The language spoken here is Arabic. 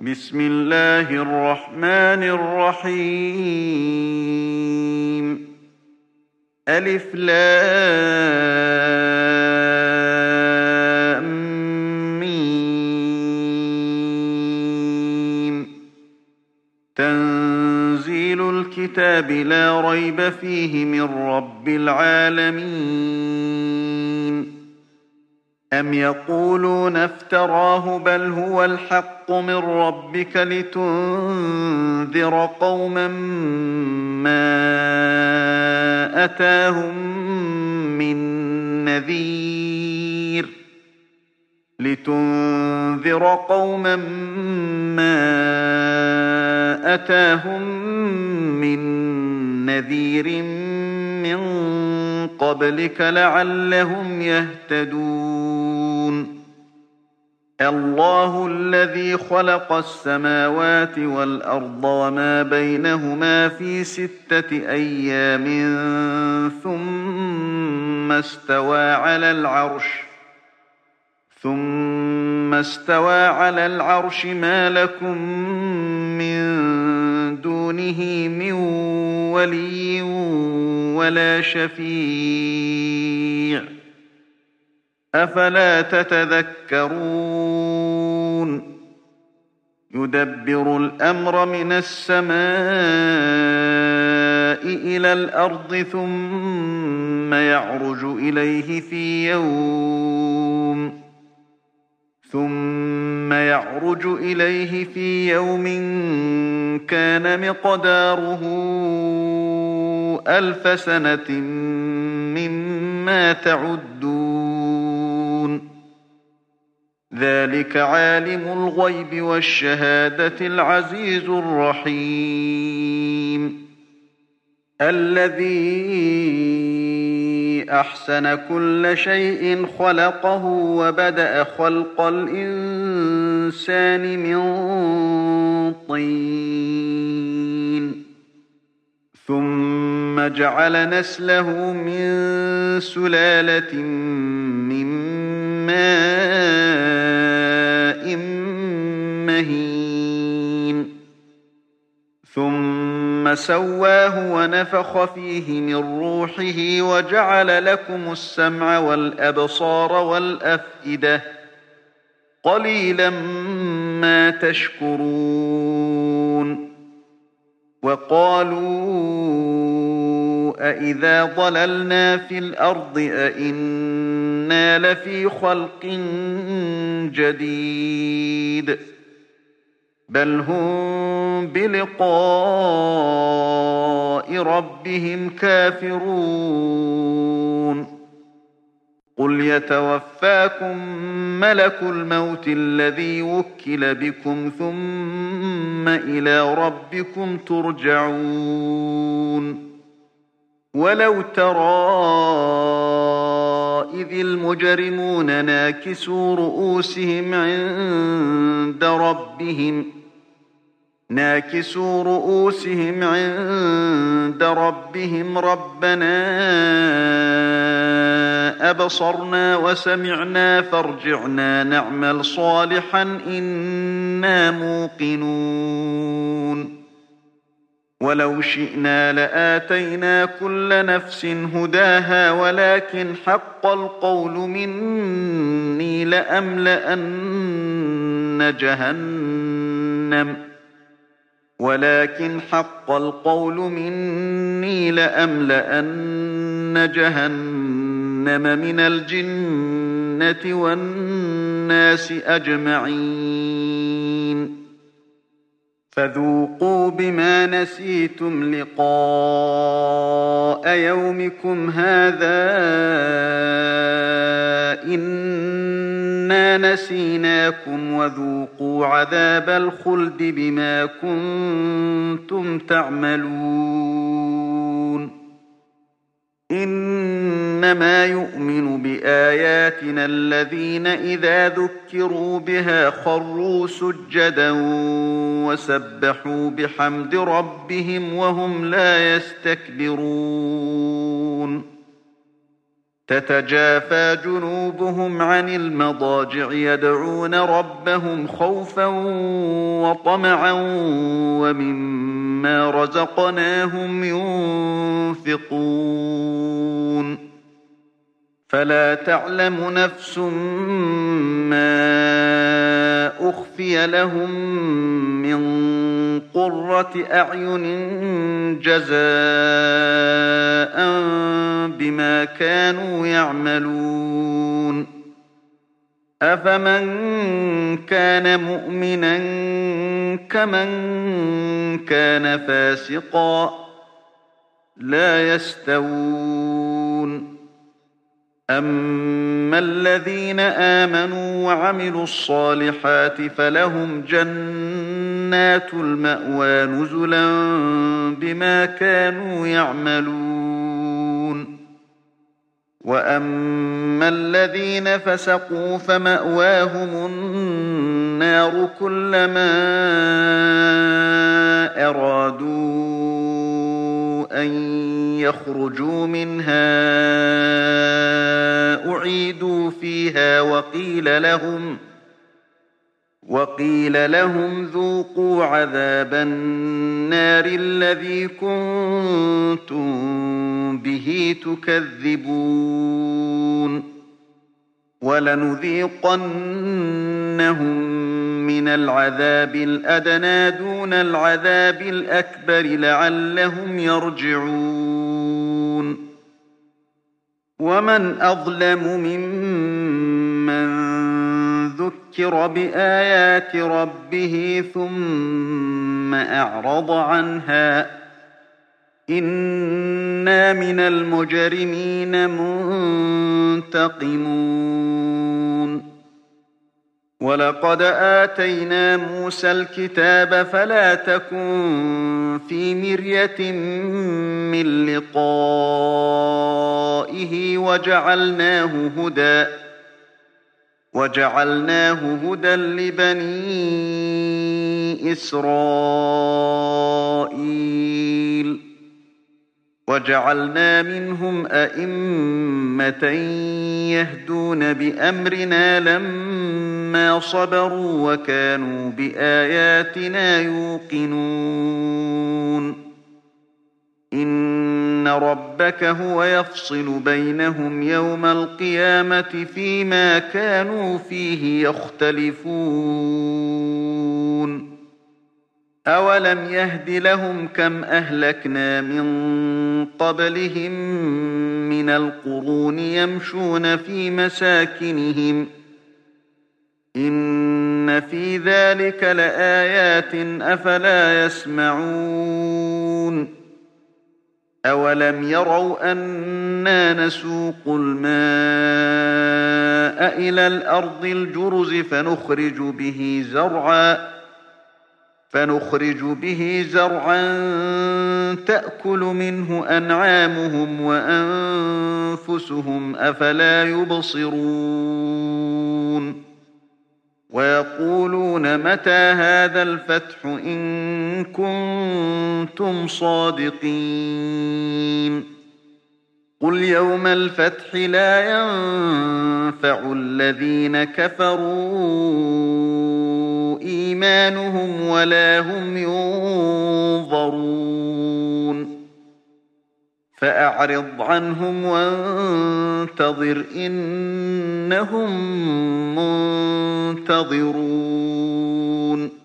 بسم الله الرحمن الرحيم. ألف لام ميم. تنزيل الكتاب لا ريب فيه من رب العالمين. أم يقولون افتراه بل هو الحق من ربك لتنذر قوما ما أتاهم من نذير من قبلك لعلهم يهتدون. الله الذي خلق السماوات والأرض وما بينهما في 6 أيام ثم استوى على العرش ما لكم من دونه من ولي ولا شفيع أفلا تتذكرون. يدبر الأمر من السماء إلى الأرض ثم يعرج إليه في يوم كان مقداره 1000 سنة مما تعدون. ذلك عالم الغيب والشهادة العزيز الرحيم. الذي أحسن كل شيء خلقه وبدأ خلق الإنسان من طين ثم جعل نسله من سلالة من ماء مهين ثم سواه ونفخ فيه من روحه وجعل لكم السمع والأبصار والأفئدة قليلا ما تشكرون. وقالوا أإذا ضللنا في الأرض أإنا لفي خلق جديد بل هم بلقاء ربهم كافرون. قل يتوفاكم ملك الموت الذي وكل بكم ثم إلى ربكم ترجعون. ولو ترى إذ المجرمون ناكسوا رؤوسهم عند ربهم ربنا أبصرنا وسمعنا فارجعنا نعمل صالحا إنا موقنون. ولو شئنا لآتينا كل نفس هداها ولكن حق القول مني لأملأن جهنم من الجنة والناس أجمعين. فذوقوا بما نسيتم لقاء يومكم هذا إنا نسيناكم وذوقوا عذاب الخلد بما كنتم تعملون. إنما يؤمن بآياتنا الذين إذا ذكروا بها خروا سجدا وسبحوا بحمد ربهم وهم لا يستكبرون. تتجافى جنوبهم عن المضاجع يدعون ربهم خوفا وطمعا ومما رزقناهم ينفقون فلا تعلم نفس ما أخفي لهم من قرة أعين جزاء بما كانوا يعملون أفمن كان مؤمنا كمن كان فاسقا لا يستوون أما الذين آمنوا وعملوا الصالحات فلهم جنات المأوى نزلا بما كانوا يعملون وأما الذين فسقوا فمأواهم النار كلما أرادوا أن يخرجوا منها أعيدوا فيها وقيل لهم ذوقوا عذاب النار الذي كنتم به تكذبون ولنذيقنهم من العذاب الأدنى دون العذاب الأكبر لعلهم يرجعون ومن أظلم ممن ذكر بآيات ربه ثم أعرض عنها إنا من المجرمين منتقمون ولقد آتينا موسى الكتاب فلا تكن في مرية من لقائه وجعلناه هدى لبني إسرائيل وجعلنا منهم أئمة يهدون بأمرنا لما صبروا وكانوا بآياتنا يوقنون إن ربك هو يفصل بينهم يوم القيامة فيما كانوا فيه يختلفون أولم يهد لهم كم أهلكنا من قبلهم من القرون يمشون في مساكنهم إن في ذلك لآيات أفلا يسمعون أولم يروا أنا نسوق الماء إلى الأرض الجرز فنخرج به زرعا تأكل منه أنعامهم وأنفسهم أفلا يبصرون ويقولون متى هذا الفتح إن كنتم صادقين قل يوم الفتح لا ينفع الذين كفروا إيمانهم ولا هم ينظرون فأعرض عنهم وانتظر إنهم منتظرون